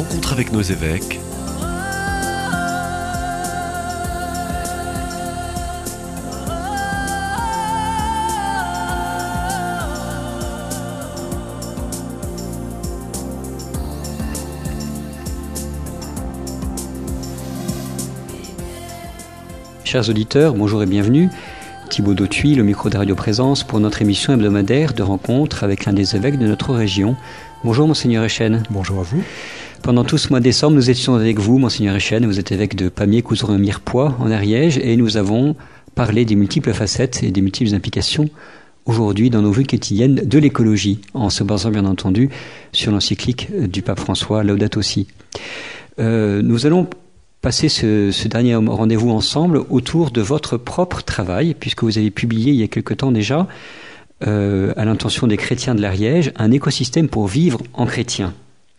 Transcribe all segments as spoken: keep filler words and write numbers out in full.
rencontre avec nos évêques. Chers auditeurs, bonjour et bienvenue. Thibaut Dautuy, le micro de Radio Présence pour notre émission hebdomadaire de rencontre avec l'un des évêques de notre région. Bonjour Monseigneur Echen. Bonjour à vous. Pendant tout ce mois de décembre, nous étions avec vous, Monseigneur Echen. Vous êtes évêque de Pamiers-Couserans-Mirepoix en Ariège et nous avons parlé des multiples facettes et des multiples implications aujourd'hui dans nos vies quotidiennes de l'écologie, en se basant bien entendu sur l'encyclique du pape François Laudato Si. Euh, nous allons passer ce, ce dernier rendez-vous ensemble autour de votre propre travail, puisque vous avez publié il y a quelque temps déjà, euh, à l'intention des chrétiens de l'Ariège, un écosystème pour vivre en chrétien.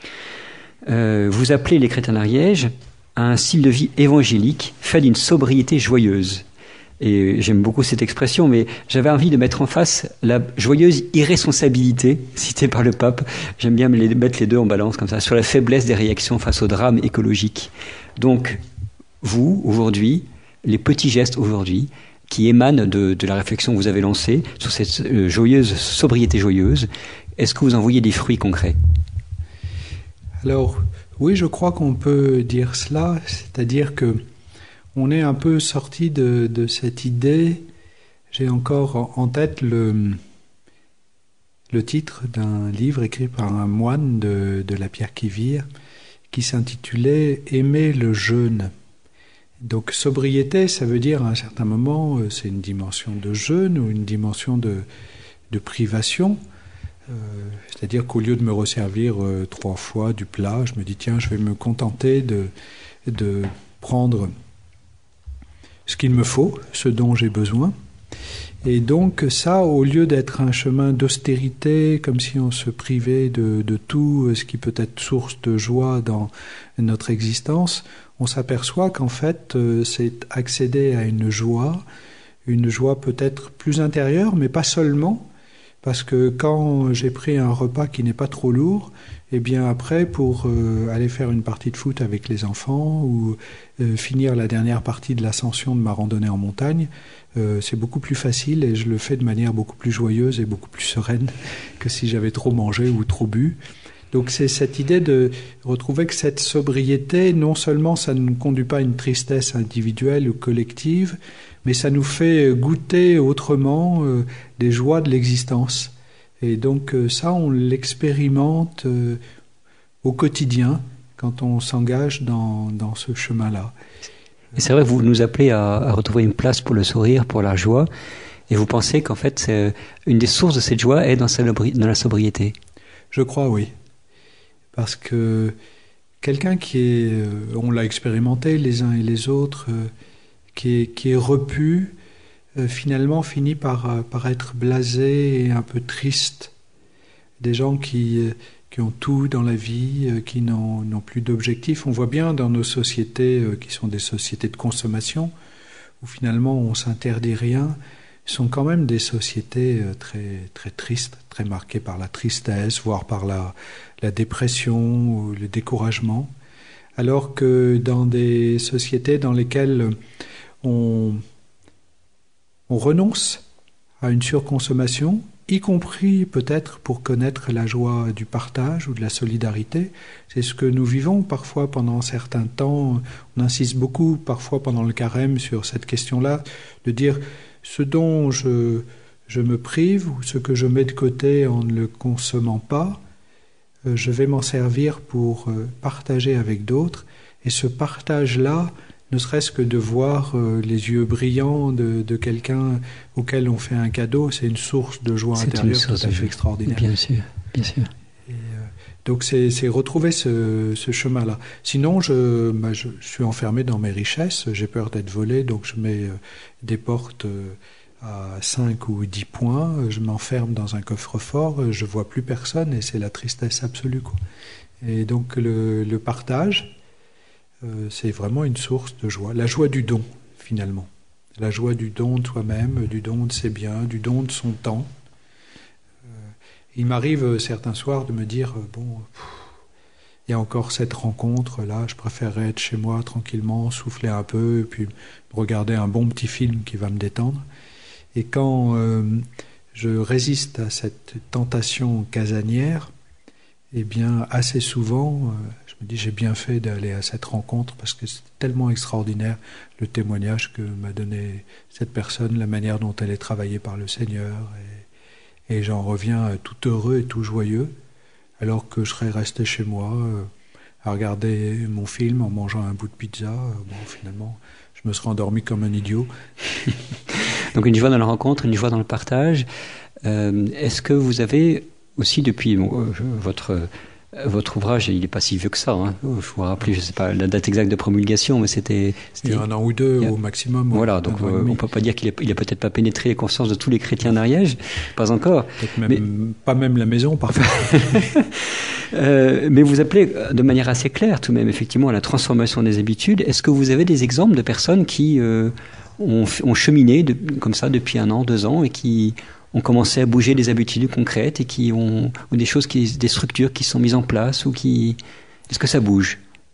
Euh, vous appelez les chrétiens d'Ariège à un style de vie évangélique fait d'une sobriété joyeuse. Et j'aime beaucoup cette expression, mais j'avais envie de mettre en face la joyeuse irresponsabilité citée par le pape. J'aime bien les, mettre les deux en balance comme ça, sur la faiblesse des réactions face au drame écologique. Donc, vous, aujourd'hui, les petits gestes aujourd'hui, qui émanent de, de la réflexion que vous avez lancée sur cette euh, joyeuse sobriété joyeuse, est-ce que vous en voyez des fruits concrets ? Alors, oui, je crois qu'on peut dire cela, c'est-à-dire que on est un peu sorti de, de cette idée. J'ai encore en tête le, le titre d'un livre écrit par un moine de, de la Pierre-qui-Vire qui s'intitulait « Aimer le jeûne ». Donc sobriété, ça veut dire à un certain moment, c'est une dimension de jeûne ou une dimension de, de privation. Euh, c'est-à-dire qu'au lieu de me resservir euh, trois fois du plat, je me dis tiens, je vais me contenter de, de prendre ce qu'il me faut, ce dont j'ai besoin. Et donc ça, au lieu d'être un chemin d'austérité, comme si on se privait de, de tout ce qui peut être source de joie dans notre existence, on s'aperçoit qu'en fait, c'est accéder à une joie, une joie peut-être plus intérieure, mais pas seulement, parce que quand j'ai pris un repas qui n'est pas trop lourd, et eh bien après, pour euh, aller faire une partie de foot avec les enfants ou euh, finir la dernière partie de l'ascension de ma randonnée en montagne, euh, c'est beaucoup plus facile et je le fais de manière beaucoup plus joyeuse et beaucoup plus sereine que si j'avais trop mangé ou trop bu. Donc c'est cette idée de retrouver que cette sobriété, non seulement ça ne conduit pas à une tristesse individuelle ou collective, mais ça nous fait goûter autrement euh, des joies de l'existence. Et donc euh, ça, on l'expérimente euh, au quotidien quand on s'engage dans, dans ce chemin-là. Et c'est vrai que vous nous appelez à, à retrouver une place pour le sourire, pour la joie, et vous pensez qu'en fait, c'est, une des sources de cette joie est dans, sa, dans la sobriété. Je crois, oui. Parce que quelqu'un qui est, euh, on l'a expérimenté les uns et les autres, euh, qui est, qui est repu, euh, finalement finit par, euh, par être blasé et un peu triste. Des gens qui, euh, qui ont tout dans la vie, euh, qui n'ont, n'ont plus d'objectifs. On voit bien dans nos sociétés, euh, qui sont des sociétés de consommation, où finalement on s'interdit rien, sont quand même des sociétés euh, très, très tristes, très marquées par la tristesse, voire par la, la dépression ou le découragement. Alors que dans des sociétés dans lesquelles on, on renonce à une surconsommation, y compris peut-être pour connaître la joie du partage ou de la solidarité. C'est ce que nous vivons parfois pendant certains temps. On insiste beaucoup parfois pendant le carême sur cette question-là, de dire ce dont je, je me prive ou ce que je mets de côté en ne le consommant pas, euh, je vais m'en servir pour euh, partager avec d'autres. Et ce partage-là, ne serait-ce que de voir euh, les yeux brillants de, de quelqu'un auquel on fait un cadeau, c'est une source de joie c'est intérieure tout à fait joie. extraordinaire. Bien sûr, bien sûr. Et, euh, donc c'est, c'est retrouver ce, ce chemin-là. Sinon, je, bah, je, je suis enfermé dans mes richesses, j'ai peur d'être volé, donc je mets euh, des portes euh, à cinq ou dix points, je m'enferme dans un coffre-fort, je vois plus personne et c'est la tristesse absolue, quoi. Et donc le, le partage, Euh, c'est vraiment une source de joie. La joie du don, finalement. La joie du don de soi-même, du don de ses biens, du don de son temps. Euh, il m'arrive euh, certains soirs de me dire, euh, bon, pff, il y a encore cette rencontre-là. Je préférerais être chez moi tranquillement, souffler un peu, et puis regarder un bon petit film qui va me détendre. Et quand euh, je résiste à cette tentation casanière, eh bien, assez souvent, euh, je me dis j'ai bien fait d'aller à cette rencontre parce que c'est tellement extraordinaire le témoignage que m'a donné cette personne, la manière dont elle est travaillée par le Seigneur. Et, et j'en reviens tout heureux et tout joyeux, alors que je serais resté chez moi euh, à regarder mon film en mangeant un bout de pizza. Euh, bon, finalement, je me serais endormi comme un idiot. Donc une joie dans la rencontre, une joie dans le partage. Euh, est-ce que vous avez aussi depuis bon, euh, votre, euh, votre ouvrage, il n'est pas si vieux que ça, hein. Je vous rappelle, je ne sais pas la date exacte de promulgation, mais c'était... c'était il y a un an ou deux a, au maximum. Voilà, donc euh, on ne peut pas dire qu'il n'a il peut-être pas pénétré les consciences de tous les chrétiens d'Ariège, pas encore. Peut-être même, mais, pas même la maison, parfois. euh, mais vous appelez de manière assez claire tout de même, effectivement, à la transformation des habitudes. Est-ce que vous avez des exemples de personnes qui euh, ont, ont cheminé de, comme ça depuis un an, deux ans, et qui ont commencé à bouger des habitudes concrètes et qui ont ou des choses, qui, des structures qui sont mises en place ou qui... Est-ce que ça bouge?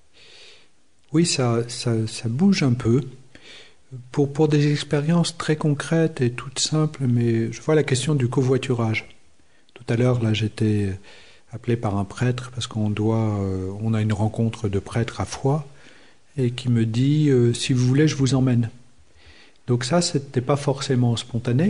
Oui, ça, ça, ça bouge un peu. Pour, pour des expériences très concrètes et toutes simples, mais je vois la question du covoiturage. Tout à l'heure, là, j'étais appelé par un prêtre parce qu'on doit, euh, on a une rencontre de prêtres à Foix et qui me dit euh, si vous voulez, je vous emmène. Donc ça, c'était pas forcément spontané.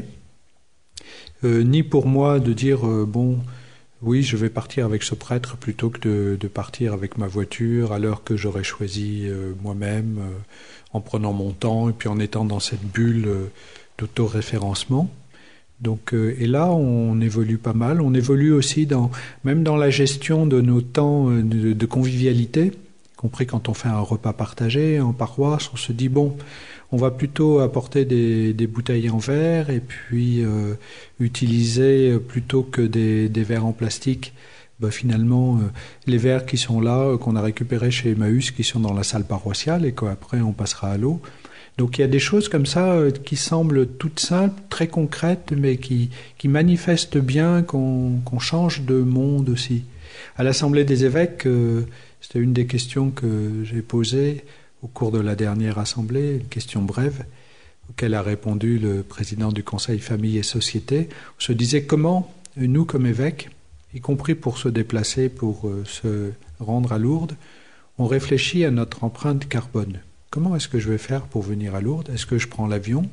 Euh, ni pour moi de dire euh, bon oui je vais partir avec ce prêtre plutôt que de, de partir avec ma voiture à l'heure que j'aurais choisi euh, moi-même euh, en prenant mon temps et puis en étant dans cette bulle euh, d'autoréférencement. Donc euh, et là on évolue pas mal, on évolue aussi dans même dans la gestion de nos temps euh, de, de convivialité, y compris quand on fait un repas partagé en paroisse, on se dit bon on va plutôt apporter des, des bouteilles en verre et puis euh, utiliser plutôt que des, des verres en plastique, bah finalement euh, les verres qui sont là, euh, qu'on a récupérés chez Emmaüs, qui sont dans la salle paroissiale et qu'après on passera à l'eau. Donc il y a des choses comme ça euh, qui semblent toutes simples, très concrètes, mais qui, qui manifestent bien qu'on, qu'on change de monde aussi. À l'Assemblée des évêques, euh, c'était une des questions que j'ai posées au cours de la dernière assemblée, une question brève, auquel a répondu le président du Conseil Famille et Société. On se disait comment, nous comme évêques, y compris pour se déplacer, pour euh, se rendre à Lourdes, on réfléchit à notre empreinte carbone. Comment est-ce que je vais faire pour venir à Lourdes? Est-ce que je prends l'avion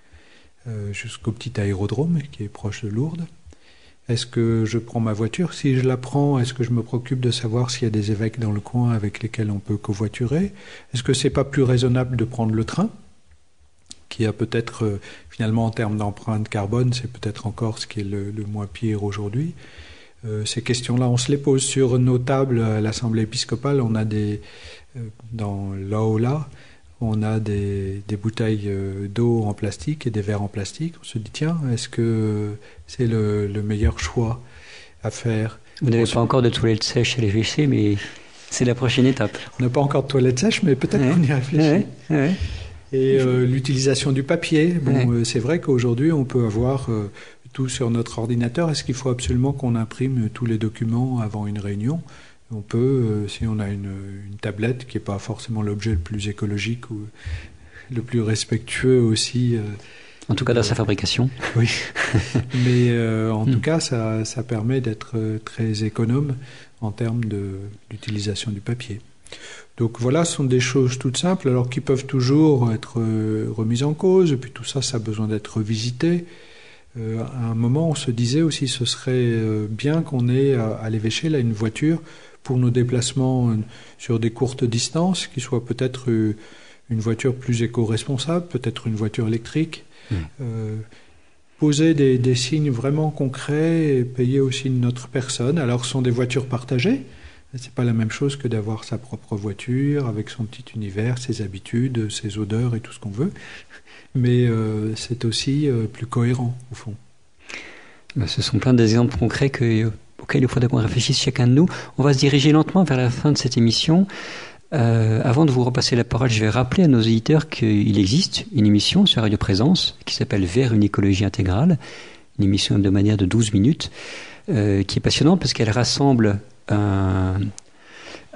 euh, jusqu'au petit aérodrome qui est proche de Lourdes? Est-ce que je prends ma voiture? Si je la prends, est-ce que je me préoccupe de savoir s'il y a des évêques dans le coin avec lesquels on peut covoiturer? Est-ce que c'est pas plus raisonnable de prendre le train, qui a peut-être, euh, finalement, en termes d'empreinte carbone, c'est peut-être encore ce qui est le, le moins pire aujourd'hui. Euh, ces questions-là, on se les pose sur nos tables à l'Assemblée épiscopale. On a des, euh, dans l'Aula, on a des, des bouteilles d'eau en plastique et des verres en plastique. On se dit, tiens, est-ce que c'est le, le meilleur choix à faire? Vous n'avez on pas se... encore de toilettes sèches à les W C, mais c'est la prochaine étape. On n'a pas encore de toilettes sèches, mais peut-être ouais. qu'on y réfléchit. Ouais. Ouais. Et euh, l'utilisation du papier. Bon, ouais. euh, c'est vrai qu'aujourd'hui, on peut avoir euh, tout sur notre ordinateur. Est-ce qu'il faut absolument qu'on imprime tous les documents avant une réunion? On peut, euh, si on a une, une tablette qui n'est pas forcément l'objet le plus écologique ou le plus respectueux aussi. Euh, en tout cas, dans euh, sa fabrication. Oui. Mais euh, en mm. tout cas, ça, ça permet d'être très économe en termes de, d'utilisation du papier. Donc voilà, ce sont des choses toutes simples, alors qui peuvent toujours être euh, remises en cause. Et puis tout ça, ça a besoin d'être revisité. Euh, à un moment, on se disait aussi, ce serait euh, bien qu'on ait à, à l'évêché là une voiture pour nos déplacements sur des courtes distances, qui soit peut-être une voiture plus éco-responsable, peut-être une voiture électrique, mmh. euh, poser des, des signes vraiment concrets et payer aussi notre personne. Alors ce sont des voitures partagées, c'est pas la même chose que d'avoir sa propre voiture avec son petit univers, ses habitudes, ses odeurs et tout ce qu'on veut, mais euh, c'est aussi euh, plus cohérent au fond. Ce sont plein d'exemples concrets que auquel il faudrait qu'on réfléchisse chacun de nous. On va se diriger lentement vers la fin de cette émission. Euh, avant de vous repasser la parole, je vais rappeler à nos auditeurs qu'il existe une émission sur Radio Présence qui s'appelle Vers une écologie intégrale, une émission hebdomadaire de douze minutes, euh, qui est passionnante parce qu'elle rassemble un,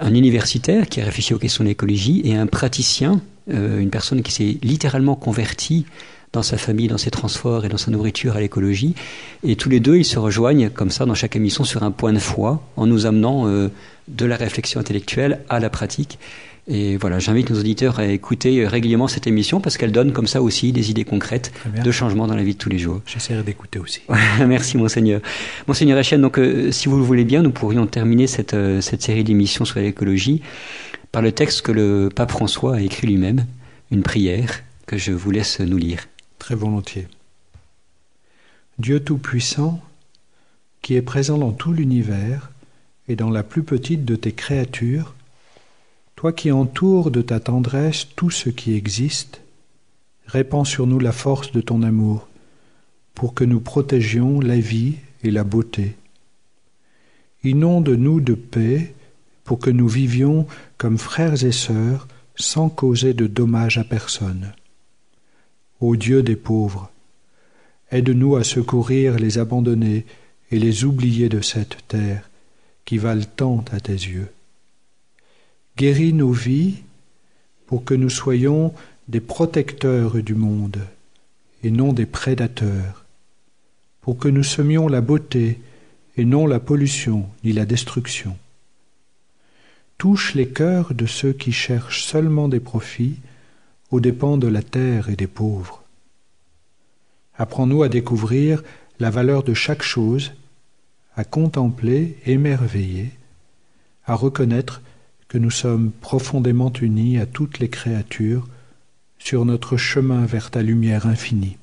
un universitaire qui a réfléchi aux questions de l'écologie et un praticien, euh, une personne qui s'est littéralement convertie dans sa famille, dans ses transports et dans sa nourriture à l'écologie. Et tous les deux, ils se rejoignent comme ça dans chaque émission sur un point de foi en nous amenant euh, de la réflexion intellectuelle à la pratique. Et voilà, j'invite nos auditeurs à écouter régulièrement cette émission parce qu'elle donne comme ça aussi des idées concrètes de changement dans la vie de tous les jours. J'essaierai d'écouter aussi. Merci Monseigneur. Monseigneur Etienne, donc euh, si vous le voulez bien, nous pourrions terminer cette, euh, cette série d'émissions sur l'écologie par le texte que le pape François a écrit lui-même, une prière que je vous laisse nous lire. Très volontiers. Dieu Tout-Puissant, qui est présent dans tout l'univers et dans la plus petite de tes créatures, toi qui entoures de ta tendresse tout ce qui existe, répands sur nous la force de ton amour, pour que nous protégions la vie et la beauté. Inonde-nous de paix, pour que nous vivions comme frères et sœurs, sans causer de dommages à personne. Ô Dieu des pauvres, aide-nous à secourir les abandonnés et les oubliés de cette terre, qui valent tant à tes yeux. Guéris nos vies pour que nous soyons des protecteurs du monde et non des prédateurs, pour que nous semions la beauté et non la pollution ni la destruction. Touche les cœurs de ceux qui cherchent seulement des profits aux dépens de la terre et des pauvres. Apprends-nous à découvrir la valeur de chaque chose, à contempler, émerveiller, à reconnaître que nous sommes profondément unis à toutes les créatures sur notre chemin vers ta lumière infinie.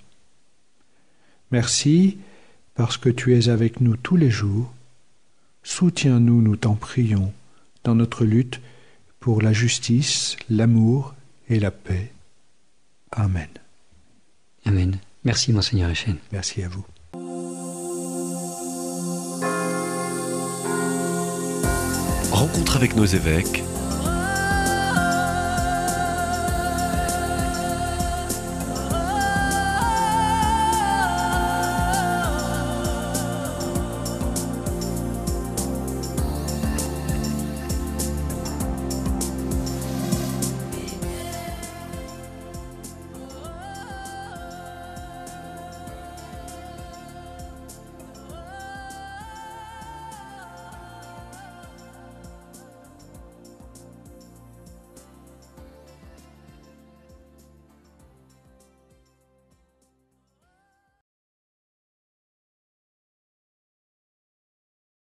Merci parce que tu es avec nous tous les jours. Soutiens-nous, nous t'en prions, dans notre lutte pour la justice, l'amour et la paix. Amen. Amen. Merci, Monseigneur Etienne. Merci à vous. Rencontre avec nos évêques,